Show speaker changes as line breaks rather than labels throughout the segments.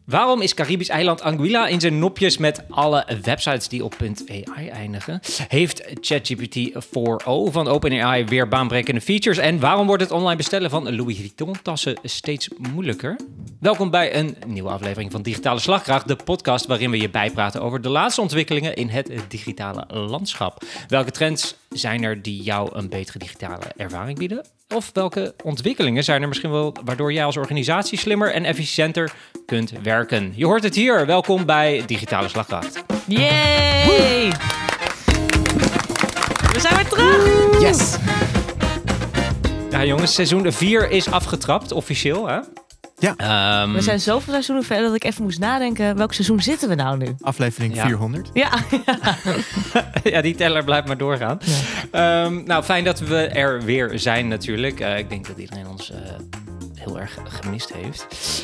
Waarom is Caribisch eiland Anguilla in zijn nopjes met alle websites die op .ai eindigen? Heeft ChatGPT 4o van OpenAI weer baanbrekende features? En waarom wordt het online bestellen van Louis Vuitton-tassen steeds moeilijker? Welkom bij een nieuwe aflevering van Digitale Slagkracht, de podcast waarin we je bijpraten over de laatste ontwikkelingen in het digitale landschap. Welke trends zijn er die jou een betere digitale ervaring bieden? Of welke ontwikkelingen zijn er misschien wel waardoor jij als organisatie slimmer en efficiënter kunt werken? Je hoort het hier. Welkom bij Digitale Slagkracht.
Yay! We zijn weer terug!
Yes!
Ja jongens, seizoen 4 is afgetrapt, officieel hè?
Ja.
We zijn zoveel seizoenen verder dat ik even moest nadenken. Welk seizoen zitten we nou nu?
Aflevering 400.
Ja.
Ja, die teller blijft maar doorgaan. Ja. Nou, fijn dat we er weer zijn natuurlijk. Ik denk dat iedereen ons heel erg gemist heeft.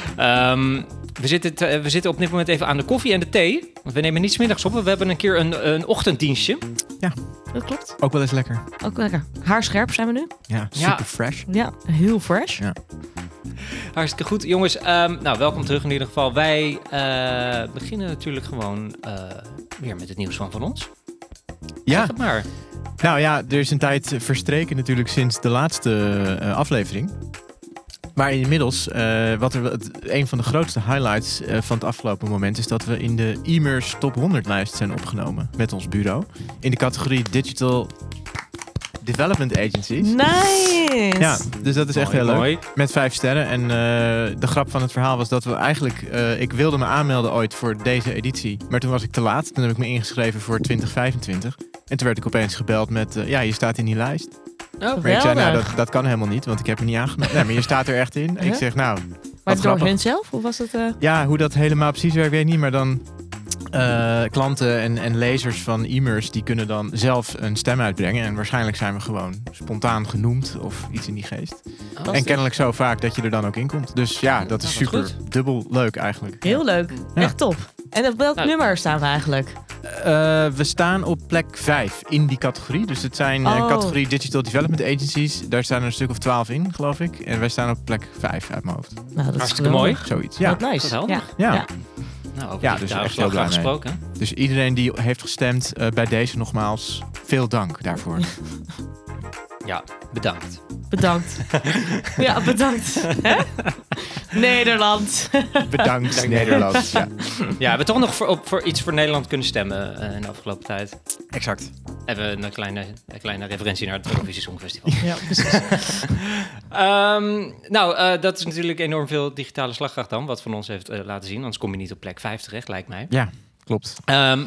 We zitten op dit moment even aan de koffie en de thee. Want we nemen niet 's middags op. We hebben een keer een ochtenddienstje.
Ja.
Dat klopt.
Ook wel eens lekker.
Ook lekker. Haarscherp zijn we nu.
Ja, super fresh.
Ja, heel fresh.
Ja.
Hartstikke goed. Jongens, nou, welkom terug in ieder geval. Wij beginnen natuurlijk gewoon weer met het nieuws van ons.
Ja.
Zeg het maar.
Nou ja, er is een tijd verstreken natuurlijk sinds de laatste aflevering. Maar inmiddels, een van de grootste highlights van het afgelopen moment is dat we in de e-mers top 100 lijst zijn opgenomen met ons bureau. In de categorie Digital Development Agencies.
Nice!
Ja, dus dat is echt heel leuk.
Mooi.
Met 5 sterren. En de grap van het verhaal was dat we eigenlijk... ik wilde me aanmelden ooit voor deze editie. Maar toen was ik te laat. Toen heb ik me ingeschreven voor 2025. En toen werd ik opeens gebeld met... je staat in die lijst.
Oh,
Maar ik zei, nou, dat kan helemaal niet. Want ik heb me niet aangemeld. Nee, maar je staat er echt in. En ik zeg, nou...
Maar
wat
door
grappig.
hun zelf? Of was dat...
Ja, hoe dat helemaal precies werkt, weet ik niet. Maar dan... klanten en lezers van e-mers die kunnen dan zelf een stem uitbrengen. En waarschijnlijk zijn we gewoon spontaan genoemd of iets in die geest. En kennelijk zo vaak dat je er dan ook in komt. Dus ja, dat is super
goed.
dubbel leuk eigenlijk.
Heel leuk.
Ja.
Echt top. En op welk nummer staan we eigenlijk?
We staan op plek 5 in die categorie. Dus het zijn categorie Digital Development Agencies. Daar staan er een stuk of 12 in, geloof ik. En wij staan op plek 5 uit mijn hoofd.
Nou, dat
Hartstikke
is
mooi.
Zoiets. Ja,
Wat nice.
Dat is helder.
ja.
Nou, over
Ja,
die
dus
digitale
echt heel blij
slagkracht
mee.
gesproken.
Dus iedereen die heeft gestemd bij deze nogmaals, veel dank daarvoor.
Ja, bedankt.
Bedankt. Ja, bedankt. Hè? Nederland.
Bedankt Nederland. Ja.
Ja, we hebben toch nog voor iets voor Nederland kunnen stemmen in de afgelopen tijd.
Exact.
Even een kleine referentie naar het Eurovisie Songfestival.
Ja, precies.
Dat is natuurlijk enorm veel digitale slagkracht dan, wat van ons heeft laten zien. Anders kom je niet op plek 5 terecht, lijkt mij.
Ja, klopt.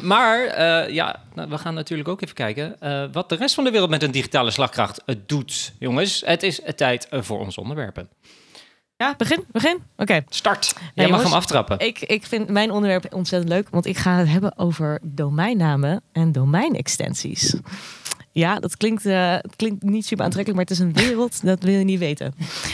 We gaan natuurlijk ook even kijken wat de rest van de wereld met een digitale slagkracht doet. Jongens, het is tijd voor onze onderwerpen.
Ja, begin? Oké.
Start. Jij mag
jongens,
hem aftrappen.
Ik vind mijn onderwerp ontzettend leuk, want ik ga het hebben over domeinnamen en domeinextensies. Ja, dat klinkt niet super aantrekkelijk, maar het is een wereld, dat wil je niet weten.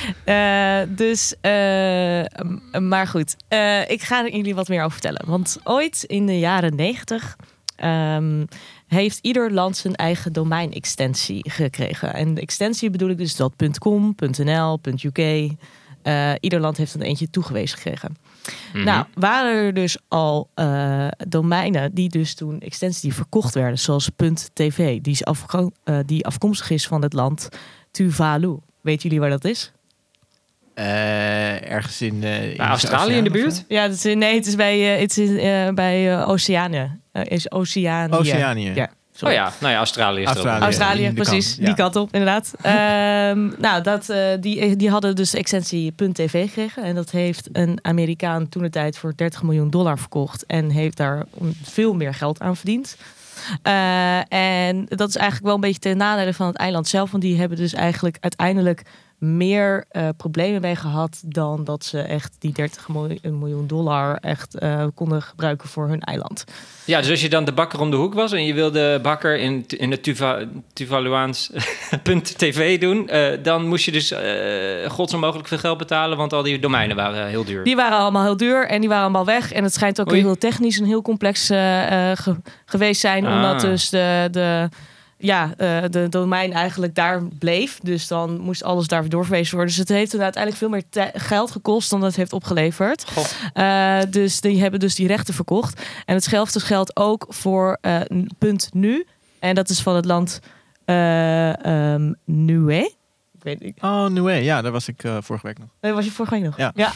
Maar goed, ik ga er jullie wat meer over vertellen. Want ooit in de jaren 90 heeft ieder land zijn eigen domeinextensie gekregen. En de extensie bedoel ik dus dat .com, .nl, .uk... ieder land heeft een eentje toegewezen gekregen. Mm-hmm. Nou, waren er dus al domeinen die dus toen extensies die verkocht werden, zoals .tv, die afkomstig is van het land Tuvalu. Weten jullie waar dat is?
Ergens in
Australië in de buurt?
Ja, het is bij Oceanië.
Oceanië.
Ja.
Sorry. Oh ja, nou ja, Australië is
Australië, precies.
Kant, ja.
Die kant op, inderdaad. Die hadden dus de extensie .tv gekregen. En dat heeft een Amerikaan toentertijd voor $30 miljoen verkocht. En heeft daar veel meer geld aan verdiend. En dat is eigenlijk wel een beetje ten nadele van het eiland zelf. Want die hebben dus eigenlijk uiteindelijk meer problemen mee gehad dan dat ze echt die $30 miljoen echt konden gebruiken voor hun eiland.
Ja, dus als je dan de bakker om de hoek was en je wilde bakker in het Tuvaluaans .tv doen, dan moest je dus godsonmogelijk veel geld betalen, want al die domeinen waren heel duur.
Die waren allemaal heel duur en die waren allemaal weg. En het schijnt ook heel technisch en heel complex geweest zijn, omdat dus de domein eigenlijk daar bleef. Dus dan moest alles daar weer doorverwezen worden. Dus het heeft toen uiteindelijk veel meer geld gekost dan dat het heeft opgeleverd. Dus die hebben dus die rechten verkocht. En hetzelfde geldt ook voor .nu. En dat is van het land Niue. Weet ik.
Oh, Niue. Ja, daar was ik vorige week nog.
Was je vorige week nog?
Ja.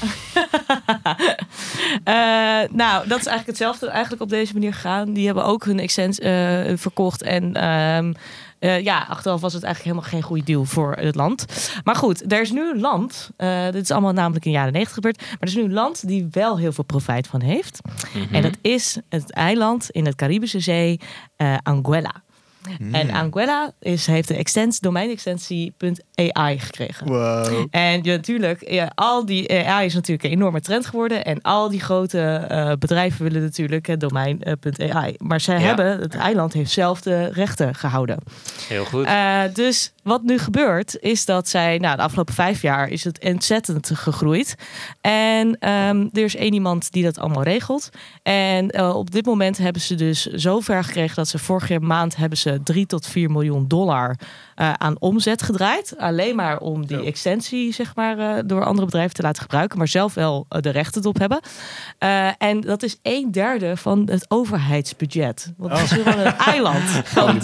Nou, dat is eigenlijk hetzelfde eigenlijk op deze manier gegaan. Die hebben ook hun extens verkocht. En achteraf was het eigenlijk helemaal geen goede deal voor het land. Maar goed, er is nu een land. Dit is allemaal namelijk in de jaren 90 gebeurd. Maar er is nu een land die wel heel veel profijt van heeft. Mm-hmm. En dat is het eiland in het Caribische Zee, Anguilla. En Anguilla heeft de domeinextensie .ai gekregen.
Wow.
En natuurlijk, al die AI is natuurlijk een enorme trend geworden. En al die grote bedrijven willen natuurlijk het domein .ai. Maar het eiland heeft zelf de rechten gehouden.
Heel goed.
Dus wat nu gebeurt, is dat zij... de afgelopen 5 jaar is het ontzettend gegroeid. En er is één iemand die dat allemaal regelt. En op dit moment hebben ze dus zover gekregen dat ze vorige maand hebben ze $3 tot 4 miljoen aan omzet gedraaid. Alleen maar om die extensie, zeg maar, door andere bedrijven te laten gebruiken. Maar zelf wel de rechten erop hebben. En dat is 1/3 van het overheidsbudget. Want het is gewoon een eiland.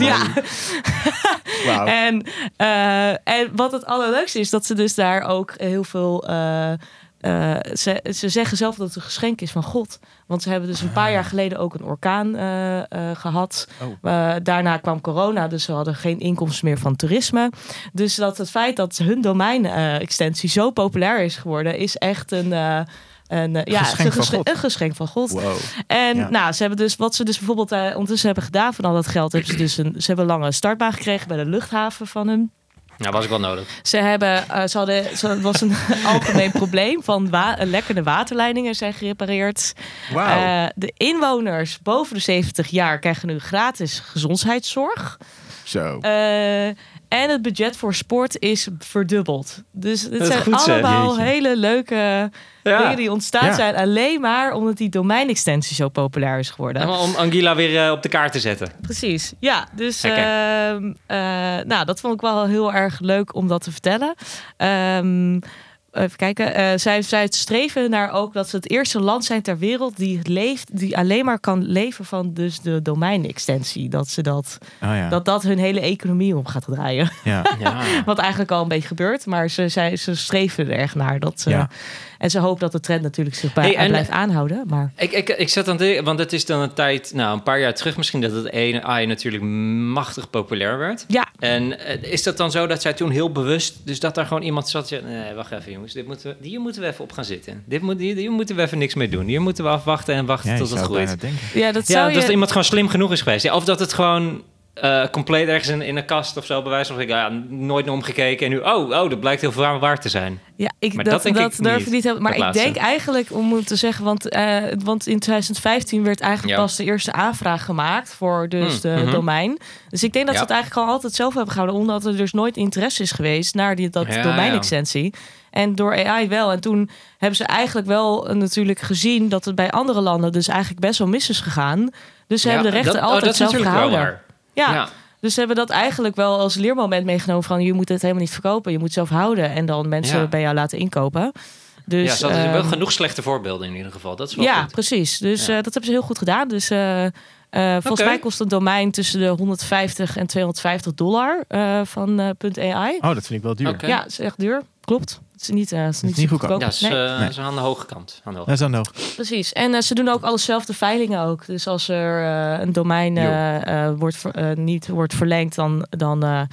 Wow.
En wat het allerleukste is, dat ze dus daar ook heel veel... Ze zeggen zelf dat het een geschenk is van God. Want ze hebben dus een paar jaar geleden ook een orkaan gehad. Daarna kwam corona, dus ze hadden geen inkomsten meer van toerisme. Dus dat het feit dat hun domein-extensie zo populair is geworden, is echt een geschenk van God.
Wow.
En ze hebben dus, wat ze dus bijvoorbeeld ondertussen hebben gedaan van al dat geld, hebben ze dus ze hebben een lange startbaan gekregen bij de luchthaven van hun.
Nou, was ik wel nodig.
Het was een algemeen probleem van lekkende waterleidingen zijn gerepareerd.
Wow.
De inwoners boven de 70 jaar krijgen nu gratis gezondheidszorg.
Zo.
En het budget voor sport is verdubbeld. Dus het zijn
goed,
allemaal hele leuke dingen die ontstaan zijn. Alleen maar omdat die domeinextensie zo populair is geworden.
En om Anguilla weer op de kaart te zetten.
Precies, ja. Dus dat vond ik wel heel erg leuk om dat te vertellen. Even kijken. Zij streven naar ook dat ze het eerste land zijn ter wereld die alleen maar kan leven van dus de domeinextensie. Dat ze dat hun hele economie om gaat draaien.
Ja.
Wat eigenlijk al een beetje gebeurt, maar ze streven er echt naar. En ze hopen dat de trend natuurlijk zich blijft aanhouden. Maar...
Ik zat aan de... Want het is dan een paar jaar terug misschien dat het AI natuurlijk machtig populair werd.
Ja.
En is dat dan zo dat zij toen heel bewust... Dus dat daar gewoon iemand zat... Nee, wacht even jongens. Hier moeten we even op gaan zitten. Hier moeten we even niks mee doen. Hier moeten we afwachten en wachten tot het groeit. Dat iemand gewoon slim genoeg is geweest. Ja, of dat het gewoon... compleet ergens in een kast of zo, bij wijze van nooit naar omgekeken en nu, dat blijkt heel veel waard te zijn.
Ja, dat durf ik niet helemaal. Maar ik denk eigenlijk, om te zeggen, want in 2015 werd eigenlijk pas de eerste aanvraag gemaakt voor dus de domein. Dus ik denk dat ze het eigenlijk al altijd zelf hebben gehouden, omdat er dus nooit interesse is geweest naar dat domeinextensie. En door AI wel. En toen hebben ze eigenlijk wel natuurlijk gezien dat het bij andere landen dus eigenlijk best wel mis is gegaan. Dus ze hebben de rechten altijd zelf gehouden. Ja, dus ze hebben dat eigenlijk wel als leermoment meegenomen van je moet het helemaal niet verkopen, je moet het zelf houden en dan mensen bij jou laten inkopen. Dus,
ze hadden wel genoeg slechte voorbeelden in ieder geval. Dat is wel goed.
Precies. Dus dat hebben ze heel goed gedaan. Dus volgens mij kost een domein tussen de $150 en $250 van .ai.
Oh, dat vind ik wel duur.
Okay. Ja, het is echt duur. Klopt. Het is niet goedkoop.
Ja, dat is aan de hoge kant.
Dat is aan de hoge.
Precies. En ze doen ook alles zelf, de veilingen ook. Dus als er een domein niet wordt verlengd, dan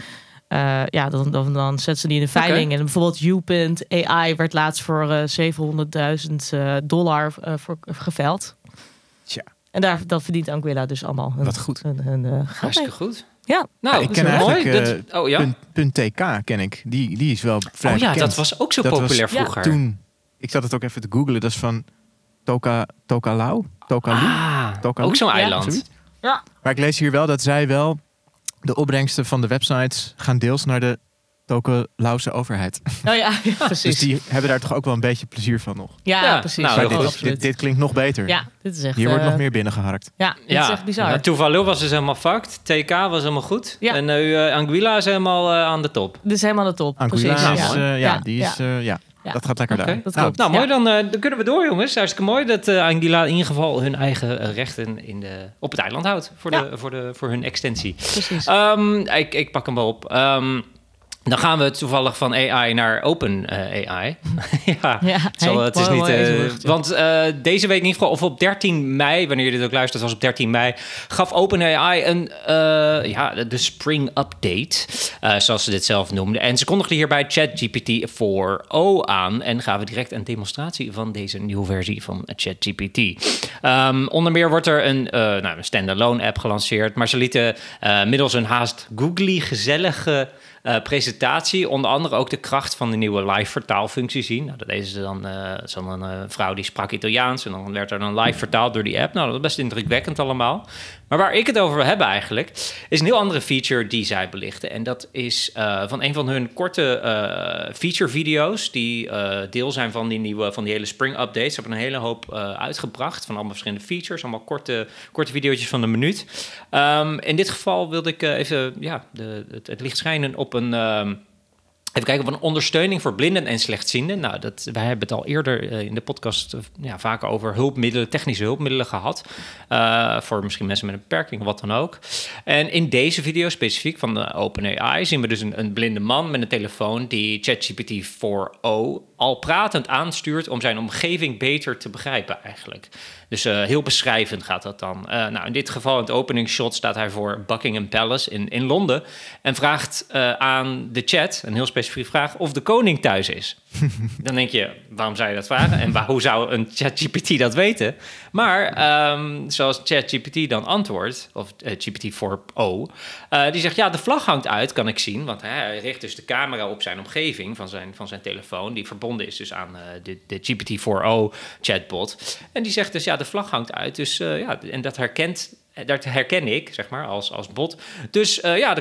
zetten ze die in de veiling. En bijvoorbeeld you.ai werd laatst voor $700.000 geveild.
Tja.
En dat verdient Anguilla dus allemaal.
Wat goed.
Hartstikke goed.
Ja.
Nou, ik ken eigenlijk .tk ken ik. Die is wel vrij bekend.
Dat was ook zo populair vroeger.
Toen, ik zat het ook even te googlen. Dat is van Tokelau.
Ook zo'n eiland.
Ja.
Maar ik lees hier wel dat zij wel de opbrengsten van de websites gaan deels naar de tokelauze overheid.
Oh ja, precies.
Dus die hebben daar toch ook wel een beetje plezier van nog.
Ja, precies.
nou,
Maar
heel goed.
dit klinkt nog beter.
Ja, dit is echt...
Hier wordt nog meer binnengeharkt.
Ja, dit is echt bizar.
Tuvalu was dus helemaal fucked. TK was helemaal goed.
Ja.
En nu Anguilla is helemaal aan de top.
Dit is helemaal de top.
Anguilla
Precies.
is, dat gaat lekker
Oké.
daar.
Dat
Nou,
klopt.
Nou,
Ja.
mooi. Dan kunnen we door, jongens. Hartstikke mooi dat Anguilla in ieder geval hun eigen rechten op het eiland houdt. Voor hun extensie.
Precies.
Ik pak hem wel op. Dan gaan we toevallig van AI naar Open AI. Het is niet... want deze week in ieder geval, of op 13 mei, wanneer je dit ook luistert, was op 13 mei, gaf Open AI de Spring Update, zoals ze dit zelf noemden. En ze kondigden hierbij ChatGPT 4o aan en gaven direct een demonstratie van deze nieuwe versie van ChatGPT. Onder meer wordt er een standalone app gelanceerd, maar ze lieten middels een haast googly gezellige presentatie onder andere ook de kracht van de nieuwe live vertaalfunctie zien. Nou, dat deden ze dan een vrouw die sprak Italiaans en dan werd er dan live vertaald door die app. Nou, dat is best indrukwekkend allemaal. Maar waar ik het over wil hebben eigenlijk, is een heel andere feature die zij belichten. En dat is van een van hun korte feature-video's die deel zijn van die hele Spring Update. Ze hebben een hele hoop uitgebracht van allemaal verschillende features. Allemaal korte video's van een minuut. In dit geval wilde ik even het licht schijnen op even kijken, op een ondersteuning voor blinden en slechtzienden. Nou, wij hebben het al eerder in de podcast vaker over technische hulpmiddelen gehad. Voor misschien mensen met een beperking of wat dan ook. En in deze video specifiek van de OpenAI zien we dus een blinde man met een telefoon die ChatGPT 4o al pratend aanstuurt om zijn omgeving beter te begrijpen eigenlijk. Dus heel beschrijvend gaat dat dan. In dit geval, in het openingsshot, staat hij voor Buckingham Palace in Londen en vraagt aan de chat, een heel specifieke vraag, of de koning thuis is. Dan denk je, waarom zou je dat vragen? En hoe zou een ChatGPT dat weten? Maar zoals ChatGPT dan antwoordt, of GPT 4o, die zegt, ja, de vlag hangt uit, kan ik zien. Want hij richt dus de camera op zijn omgeving van zijn telefoon, die verbonden is dus aan de GPT 4o chatbot. En die zegt dus, ja, de vlag hangt uit. Dus en dat herken ik, zeg maar, als bot. Dus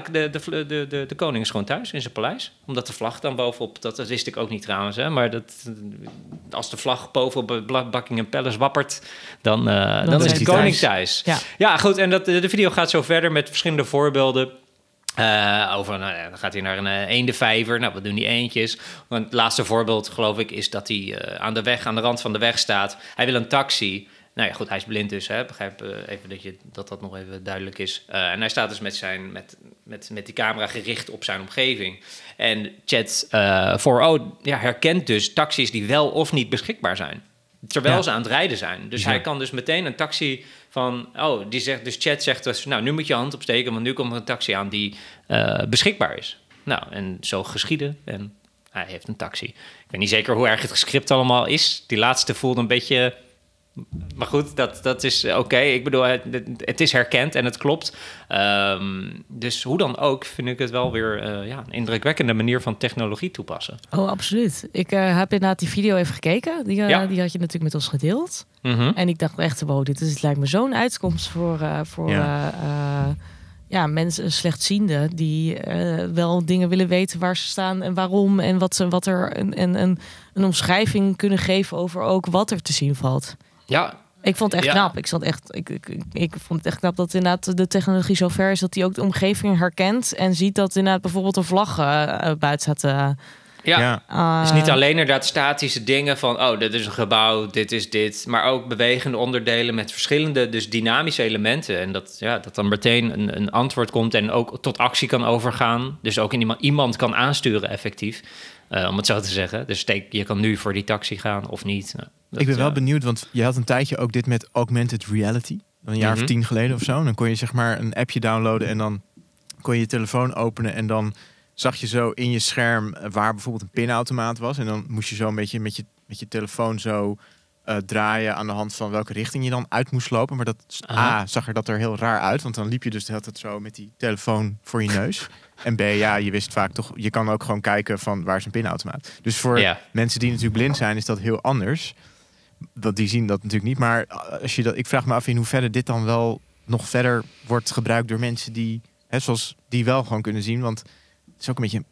de koning is gewoon thuis in zijn paleis. Omdat de vlag dan bovenop, dat wist ik ook niet trouwens, hè, maar als de vlag bovenop Buckingham Palace wappert, dan is de koning thuis. Ja, goed, en de video gaat zo verder met verschillende voorbeelden. Dan gaat hij naar een eendenvijver. Nou, wat doen die eendjes? Want het laatste voorbeeld, geloof ik, is dat hij aan de rand van de weg staat. Hij wil een taxi. Nou ja, goed, hij is blind dus, hè. Begrijp even dat nog even duidelijk is. En hij staat dus met die camera gericht op zijn omgeving. En Chat 4o herkent dus taxis die wel of niet beschikbaar zijn. Terwijl ze aan het rijden zijn. Dus hij kan dus meteen een taxi van... Chat zegt dus, nou, nu moet je hand opsteken, want nu komt er een taxi aan die beschikbaar is. Nou, en zo geschiedde en hij heeft een taxi. Ik weet niet zeker hoe erg het script allemaal is. Die laatste voelde een beetje... Maar goed, dat is oké. Ik bedoel, het is herkend en het klopt. Dus hoe dan ook vind ik het wel weer een indrukwekkende manier van technologie toepassen.
Oh, absoluut. Ik heb inderdaad die video even gekeken. Die had je natuurlijk met ons gedeeld.
Mm-hmm.
En ik dacht echt, wow, dit lijkt me zo'n uitkomst voor mensen slechtzienden die wel dingen willen weten waar ze staan en waarom en wat er een omschrijving kunnen geven over ook wat er te zien valt.
Ja.
Ik vond het echt knap. Ik vond het echt knap dat inderdaad de technologie zo ver is dat hij ook de omgeving herkent en ziet dat inderdaad bijvoorbeeld een vlag buiten staat.
Dus niet alleen inderdaad statische dingen van... dit is een gebouw, dit is dit... maar ook bewegende onderdelen met verschillende... dus dynamische elementen. En dat dan meteen een antwoord komt... en ook tot actie kan overgaan. Dus ook iemand kan aansturen effectief. Om het zo te zeggen. Dus je kan nu voor die taxi gaan of niet.
Ik ben wel benieuwd, want je had een tijdje ook dit met augmented reality. Een jaar of 10 geleden of zo. En dan kon je zeg maar een appje downloaden... en dan kon je je telefoon openen en dan... zag je zo in je scherm waar bijvoorbeeld een pinautomaat was. En dan moest je zo een beetje met je telefoon zo draaien aan de hand van welke richting je dan uit moest lopen. Maar zag er dat er heel raar uit. Want dan liep je dus de hele tijd zo met die telefoon voor je neus. En B, je wist vaak toch, je kan ook gewoon kijken van waar is een pinautomaat. Dus voor mensen die natuurlijk blind zijn, is dat heel anders. Die zien dat natuurlijk niet. Maar als ik vraag me af in hoeverre dit dan wel nog verder wordt gebruikt door mensen die, zoals die wel gewoon kunnen zien. Want het is ook een beetje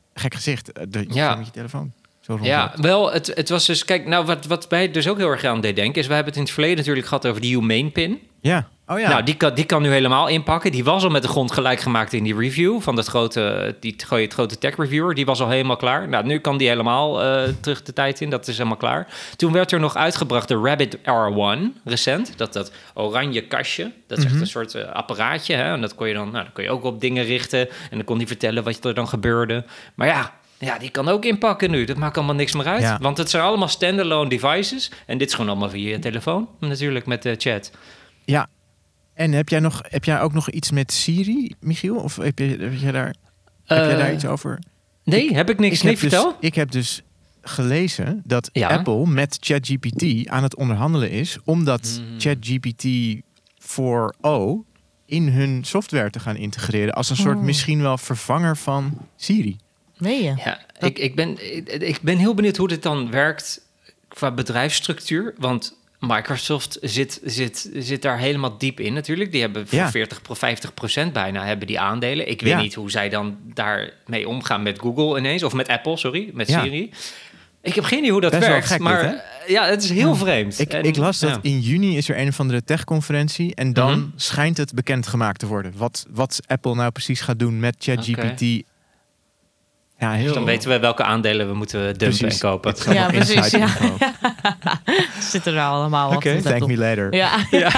gek gezicht. Je
Ja.
met je telefoon. Zo
Ja, wel, het was dus... Kijk, nou, wat mij dus ook heel erg aan deed denken... is, we hebben het in het verleden natuurlijk gehad over die Humane pin.
Ja. Oh ja.
Nou, die kan nu helemaal inpakken. Die was al met de grond gelijk gemaakt in die review... van het grote tech reviewer. Die was al helemaal klaar. Nou, nu kan die helemaal terug de tijd in. Dat is helemaal klaar. Toen werd er nog uitgebracht de Rabbit R1 recent. Dat oranje kastje. Dat is echt een soort apparaatje. Hè? En dat kon je dan kon je ook op dingen richten. En dan kon die vertellen wat er dan gebeurde. Maar ja, die kan ook inpakken nu. Dat maakt allemaal niks meer uit.
Ja.
Want het zijn allemaal standalone devices. En dit is gewoon allemaal via je telefoon. Natuurlijk met de chat.
Ja. En heb jij ook nog iets met Siri, Michiel? Of heb jij daar iets over?
Nee, heb ik niks. Vertel.
Ik heb dus gelezen dat
Ja.
Apple met ChatGPT aan het onderhandelen is... om dat ChatGPT 4o in hun software te gaan integreren... als een soort misschien wel vervanger van Siri.
Meen je?
Ja, ik ben heel benieuwd hoe dit dan werkt qua bedrijfsstructuur. Want Microsoft zit daar helemaal diep in natuurlijk. Die hebben voor 50% bijna hebben die aandelen. Ik weet niet hoe zij dan daarmee omgaan met Google ineens. Of met Apple, sorry, met Siri. Ik heb geen idee hoe dat
Best wel
werkt.
gek
maar
dit,
ja, het is heel vreemd.
Ik las dat in juni is er een of andere techconferentie... en dan schijnt het bekendgemaakt te worden. Wat Apple nou precies gaat doen met ChatGPT... Ja,
Dus dan weten we welke aandelen we moeten dumpen en kopen.
Ja, precies. Ja. Zitten er allemaal
Oké, thank me later.
Ja.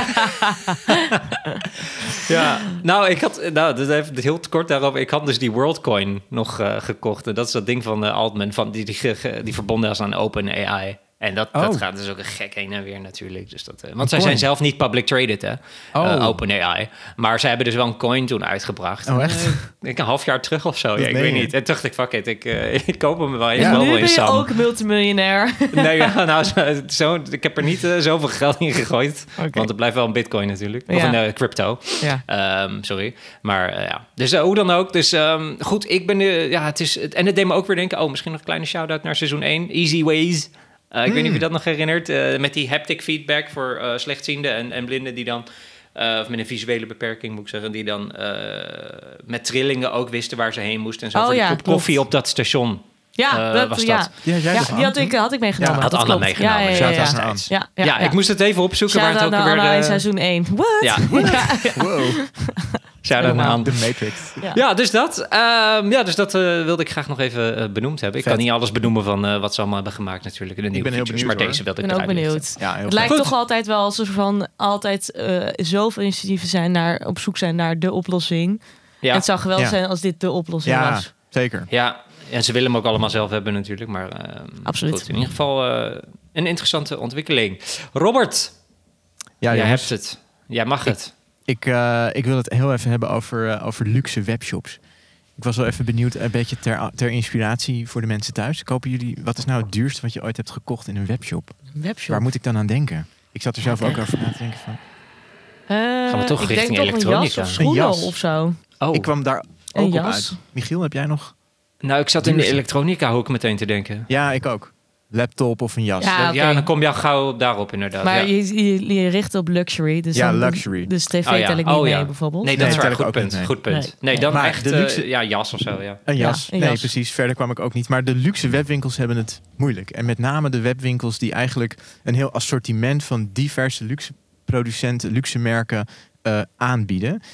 Ja, nou, dat even heel kort daarover. Ik had dus die WorldCoin nog gekocht. En dat is dat ding van Altman, van die verbonden is aan OpenAI. En dat gaat dus ook een gek heen en weer natuurlijk. Dus want zij zijn zelf niet public traded, hè? OpenAI. Maar zij hebben dus wel een coin toen uitgebracht.
Oh, echt?
Een half jaar terug of zo. Ja, ik weet niet. En toen dacht ik, fuck it, ik koop hem wel.
Ja, nu ben je ook multimiljonair.
Nee, ik heb er niet zoveel geld in gegooid. Okay. Want het blijft wel een bitcoin natuurlijk. Of een crypto. Ja. Sorry. Maar dus hoe dan ook. Dus goed, ik ben... het is, en het deed me ook weer denken... misschien nog een kleine shout-out naar seizoen 1. Easy Ways. Ik weet niet of je dat nog herinnert. Met die haptic feedback voor slechtzienden en blinden die dan... of met een visuele beperking moet ik zeggen... die dan met trillingen ook wisten waar ze heen moesten. En zo voor de kop koffie op dat station.
Ja, dat was dat. Die had ik meegenomen.
Had Anna meegenomen. Ja, ik moest het even opzoeken.
Shout waar het ook weer in seizoen 1. What?
Ja.
Wow.
Shout-out aan
de Matrix.
Ja, dus dat wilde ik graag nog even benoemd hebben. Ik kan niet alles benoemen van wat ze allemaal hebben gemaakt natuurlijk. In de nieuwe features,
benieuwd,
maar deze wilde ik
ben ook benieuwd.
Ja,
het lijkt toch altijd wel alsof er van altijd zoveel initiatieven zijn op zoek zijn naar de oplossing. Ja. Het zou geweldig zijn als dit de oplossing was.
Zeker.
Ja, en ze willen hem ook allemaal zelf hebben natuurlijk. Maar
absoluut.
Goed, in ieder geval een interessante ontwikkeling. Robert, jij hebt het. Jij mag het.
Ik wil het heel even hebben over luxe webshops. Ik was wel even benieuwd, een beetje ter inspiratie voor de mensen thuis. Kopen jullie, wat is nou het duurste wat je ooit hebt gekocht in een webshop? Waar moet ik dan aan denken? Ik zat er zelf ook over na te denken van...
Gaan we toch richting elektronica?
Een jas of schoenen of zo.
Oh. Ik kwam daar ook op uit. Michiel, heb jij nog...
Nou, ik zat in de elektronica hoek meteen te denken.
Ja, ik ook. Laptop of een jas.
Ja, dan kom je al gauw daarop inderdaad.
Maar je richt op luxury. Dus
luxury.
Dus tv tel ik niet mee bijvoorbeeld.
Nee, dat is waar. Goed punt. Nee, dan maar echt de luxe, jas of zo. Ja.
Een jas. Nee, precies. Verder kwam ik ook niet. Maar de luxe webwinkels hebben het moeilijk. En met name de webwinkels die eigenlijk een heel assortiment van diverse luxe producenten, luxe merken aanbieden.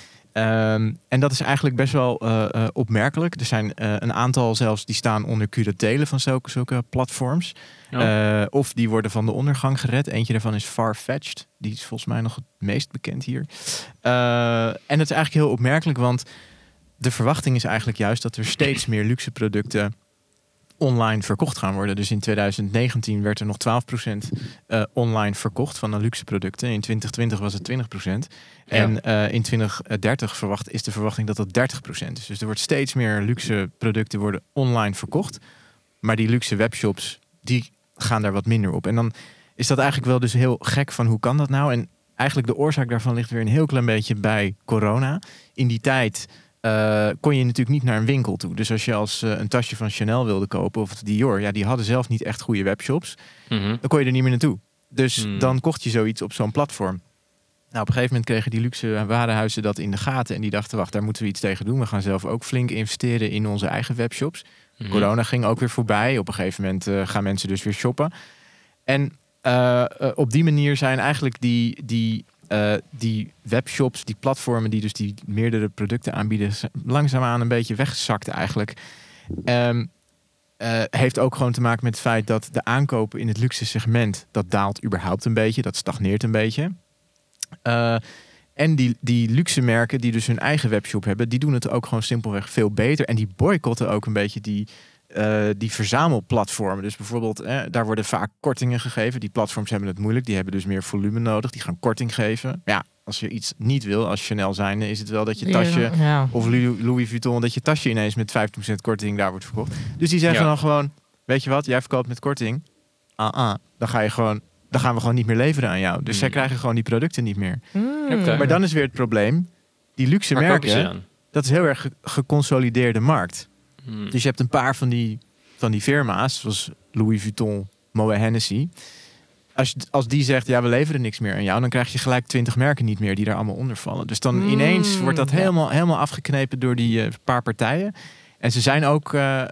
En dat is eigenlijk best wel opmerkelijk. Er zijn een aantal zelfs die staan onder curatelen van zulke platforms. Oh. Of die worden van de ondergang gered. Eentje daarvan is Farfetched. Die is volgens mij nog het meest bekend hier. En het is eigenlijk heel opmerkelijk, want de verwachting is eigenlijk juist dat er steeds meer luxe producten online verkocht gaan worden. Dus in 2019 werd er nog 12% online verkocht van de luxe producten. In 2020 was het 20%. En in 2030 is de verwachting dat dat 30% is. Dus er wordt steeds meer luxe producten worden online verkocht. Maar die luxe webshops, die gaan daar wat minder op. En dan is dat eigenlijk wel dus heel gek van hoe kan dat nou? En eigenlijk de oorzaak daarvan ligt weer een heel klein beetje bij corona. In die tijd kon je natuurlijk niet naar een winkel toe. Dus als je een tasje van Chanel wilde kopen of Dior, die hadden zelf niet echt goede webshops. Mm-hmm. Dan kon je er niet meer naartoe. Dus dan kocht je zoiets op zo'n platform. Nou, op een gegeven moment kregen die luxe warenhuizen dat in de gaten. En die dachten, wacht, daar moeten we iets tegen doen. We gaan zelf ook flink investeren in onze eigen webshops. Corona ging ook weer voorbij. Op een gegeven moment gaan mensen dus weer shoppen. En op die manier zijn eigenlijk die webshops, die platformen die dus die meerdere producten aanbieden, langzaamaan een beetje weggezakt eigenlijk. Heeft ook gewoon te maken met het feit dat de aankopen in het luxe segment, dat daalt überhaupt een beetje. Dat stagneert een beetje. En die luxe merken die dus hun eigen webshop hebben, die doen het ook gewoon simpelweg veel beter. En die boycotten ook een beetje die verzamelplatformen. Dus bijvoorbeeld, daar worden vaak kortingen gegeven. Die platforms hebben het moeilijk. Die hebben dus meer volume nodig. Die gaan korting geven. Ja, als je iets niet wil, als Chanel zijn, is het wel dat je tasje of Louis Vuitton, dat je tasje ineens met 15% korting daar wordt verkocht. Dus die zeggen dan gewoon, weet je wat, jij verkoopt met korting. Dan gaan we gewoon niet meer leveren aan jou. Dus zij krijgen gewoon die producten niet meer.
Okay.
Maar dan is weer het probleem, die luxe merken, dat is heel erg geconsolideerde markt. Dus je hebt een paar van die firma's, zoals Louis Vuitton, Moët Hennessy. Als die zegt, ja, we leveren niks meer aan jou, dan krijg je gelijk 20 merken niet meer die daar allemaal onder vallen. Dus dan ineens wordt dat helemaal afgeknepen door die paar partijen. En ze zijn ook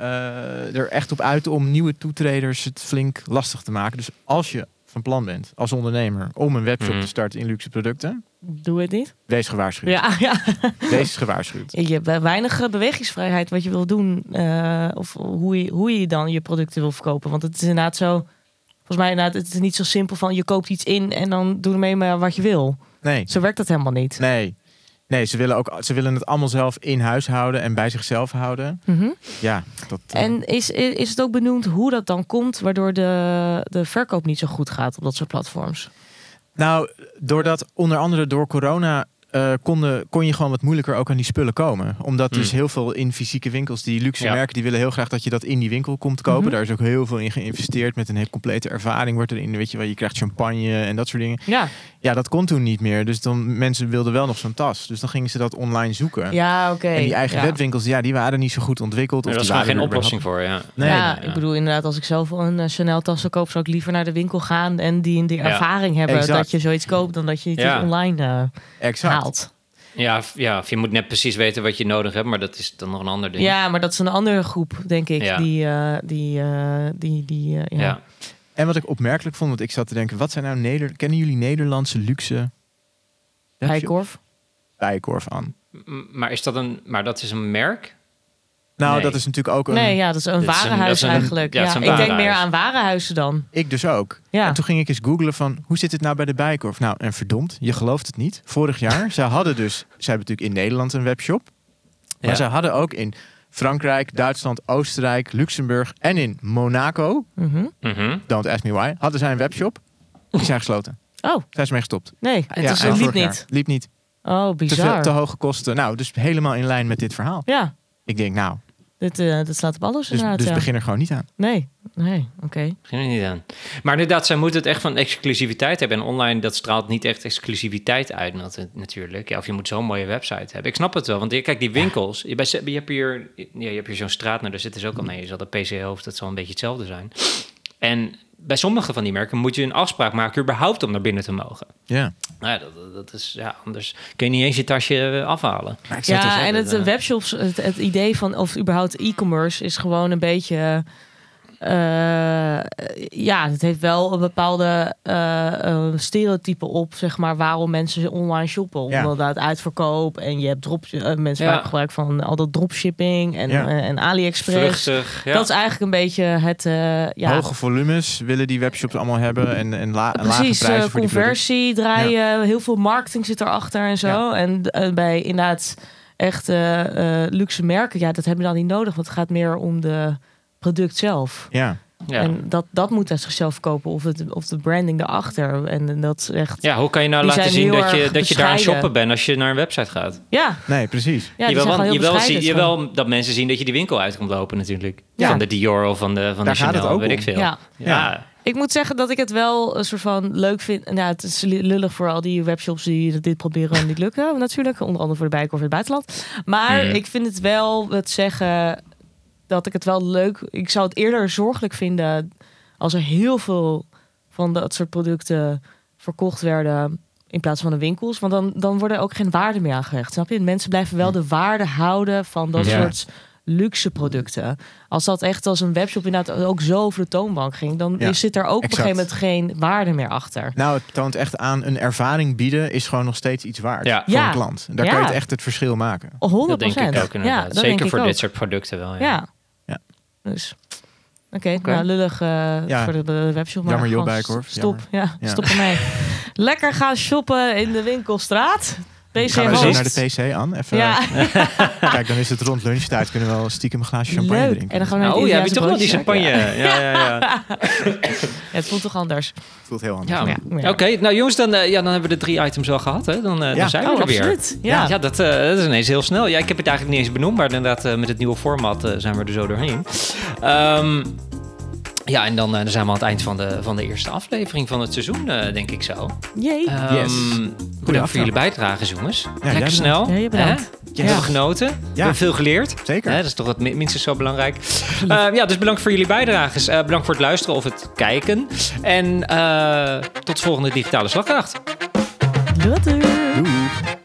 er echt op uit om nieuwe toetreders het flink lastig te maken. Dus als je van plan bent, als ondernemer, om een webshop te starten in luxe producten,
doe het niet.
wees gewaarschuwd.
Ja.
Wees gewaarschuwd.
Je hebt weinig bewegingsvrijheid wat je wil doen. Of hoe je dan je producten wil verkopen. Want het is inderdaad zo. Volgens mij inderdaad, het is niet zo simpel van je koopt iets in en dan doe ermee maar wat je wil.
Nee.
Zo werkt dat helemaal niet.
Nee, ze willen het allemaal zelf in huis houden en bij zichzelf houden. Ja, dat.
En is het ook benoemd hoe dat dan komt, waardoor de verkoop niet zo goed gaat op dat soort platforms?
Nou, onder andere door corona kon je gewoon wat moeilijker ook aan die spullen komen. Omdat dus heel veel in fysieke winkels, die luxe merken, die willen heel graag dat je dat in die winkel komt kopen. Daar is ook heel veel in geïnvesteerd met een hele complete ervaring. Wordt erin, weet je wel, je krijgt champagne en dat soort dingen. Ja, dat kon toen niet meer. Dus dan mensen wilden wel nog zo'n tas. Dus dan gingen ze dat online zoeken.
Ja, oké.
En die eigen webwinkels, die waren niet zo goed ontwikkeld.
Er was gewoon geen oplossing voor, ja.
Nee. Ik bedoel inderdaad, als ik zelf een Chanel tas zou kopen, zou ik liever naar de winkel gaan en die ervaring hebben dat je zoiets koopt dan dat je het online haalt.
Ja, of je moet net precies weten wat je nodig hebt, maar dat is dan nog een ander ding.
Ja, maar dat is een andere groep, denk ik.
Ja.
En wat ik opmerkelijk vond, want ik zat te denken, wat zijn nou kennen jullie Nederlandse luxe Bijenkorf aan?
Maar dat is een merk?
Nou,
nee.
Dat is natuurlijk ook een...
Nee, dat is een warenhuis eigenlijk. Ik denk meer aan warenhuizen dan.
Ik dus ook. Ja. En toen ging ik eens googlen van, hoe zit het nou bij de Bijenkorf? Nou, en verdomd, je gelooft het niet. Vorig jaar, zij hebben natuurlijk in Nederland een webshop. Maar zij hadden ook in Frankrijk, Duitsland, Oostenrijk, Luxemburg en in Monaco, don't ask me why, hadden zij een webshop. Die zijn gesloten.
Oh.
Zijn ze mee gestopt.
Nee, het liep niet.
Liep niet.
Oh, bizar.
Te hoge kosten. Nou, dus helemaal in lijn met dit verhaal.
Ja.
Ik denk, nou...
Dit slaat op alles inderdaad.
Dus begin er gewoon niet aan.
Nee, oké.
Begin er niet aan. Maar inderdaad, zij moeten het echt van exclusiviteit hebben. En online, dat straalt niet echt exclusiviteit uit natuurlijk. Ja, of je moet zo'n mooie website hebben. Ik snap het wel, want kijk, die winkels... Je hebt hier zo'n straat, daar zit dus ook al... Nee, je zal de PC-hoofd, dat zal een beetje hetzelfde zijn. En bij sommige van die merken moet je een afspraak maken überhaupt om naar binnen te mogen.
Ja.
Nou ja, dat is, anders kun je niet eens je tasje afhalen.
Ja, en het webshops, het idee van, of überhaupt e-commerce is gewoon een beetje... het heeft wel een bepaalde stereotype op, zeg maar, waarom mensen online shoppen. Omdat uitverkoop en je hebt mensen maken gebruik van al dat dropshipping en AliExpress.
Vluchtig,
dat is eigenlijk een beetje het...
Hoge volumes willen die webshops allemaal hebben en lage prijzen voor
conversie draaien, heel veel marketing zit erachter en zo. Ja. En bij inderdaad echt luxe merken, dat hebben we dan niet nodig, want het gaat meer om de product zelf.
Ja.
En dat moet uit zichzelf verkopen of de branding daarachter. En dat is echt...
Ja, hoe kan je nou laten zien dat je daar aan het shoppen bent als je naar een website gaat?
Ja.
Nee, precies.
Ja,
je wil dat mensen zien dat je die winkel uit komt lopen natuurlijk. Ja. Van de Dior of van de Chanel, weet ik veel. Ja.
Ik moet zeggen dat ik het wel een soort van leuk vind. Nou, het is lullig voor al die webshops die dit proberen en niet lukken natuurlijk. Onder andere voor de Bijenkorf in het buitenland. Maar ik vind het wel het zeggen... dat ik het wel leuk... Ik zou het eerder zorgelijk vinden... als er heel veel van dat soort producten verkocht werden in plaats van de winkels. Want dan worden ook geen waarde meer aangehecht. Snap je? Mensen blijven wel de waarde houden van dat soort luxe producten. Als dat echt als een webshop inderdaad ook zo over de toonbank ging, dan zit er ook op een gegeven moment geen waarde meer achter.
Nou, het toont echt aan, een ervaring bieden is gewoon nog steeds iets waard voor een klant. Daar kan je echt het verschil maken.
100%.
Dat denk ik ook inderdaad.
Dat
Zeker voor
ook.
dit soort producten wel.
Ja. Dus... Oké, nou lullig voor de webshop. Maar
jammer, Bijenkorf.
Stop, stop ermee. Lekker gaan shoppen in de winkelstraat. PC
gaan we
host.
zo naar de PC aan. Even, Kijk, dan is het rond lunchtijd. Kunnen we wel stiekem een glaasje champagne drinken.
En dan gaan we naar
heb je toch wel die champagne? Ja.
Het voelt toch anders?
Het voelt heel anders.
Ja. Oké, nou jongens, dan hebben we de 3 items al gehad. Hè? Dan zijn we er weer.
Absoluut.
Ja, dat is ineens heel snel. Ja, ik heb het eigenlijk niet eens benoemd, maar inderdaad met het nieuwe format zijn we er zo doorheen. Ja, en dan zijn we aan het eind van de eerste aflevering van het seizoen, denk ik zo.
Jee.
Bedankt voor jullie bijdrage, jongens. Lekker snel.
Ja, je bedankt.
Je hebt genoten. We hebben veel geleerd.
Zeker.
Dat is toch het minstens zo belangrijk. Dus bedankt voor jullie bijdrages. Bedankt voor het luisteren of het kijken. En tot de volgende Digitale Slagkracht.
Doei.
Doei.